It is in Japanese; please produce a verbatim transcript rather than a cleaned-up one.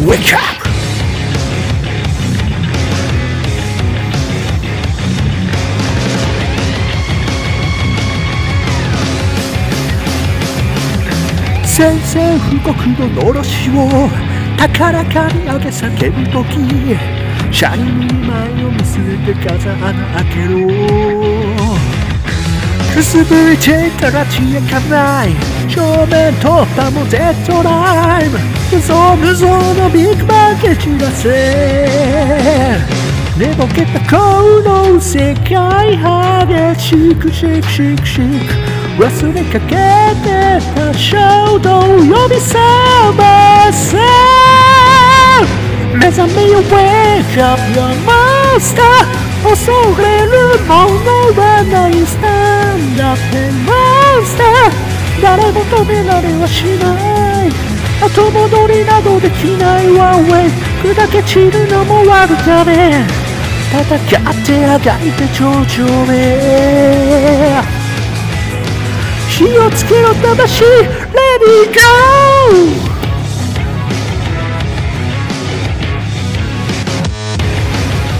Wake up! 宣戦布告ののろしを高らかに上げ叫ぶとき、シャイニー前を見据えて風穴開けろ。くすぶいていたら消えかない正面突破も Z ライブ、無造無造のビッグバン蹴散らせ。寝ぼけた行動世界激しくシクシクシク忘れかけてた衝動を呼び覚ませ。目覚めよ Wake up your monster、 恐れるものはない。Stand up and monster、 誰も止められはしない。後戻りなどできないワンウェイ、砕け散るのも悪かれ。戦ってあがいて頂上へ。火をつけろ魂、レディーゴー。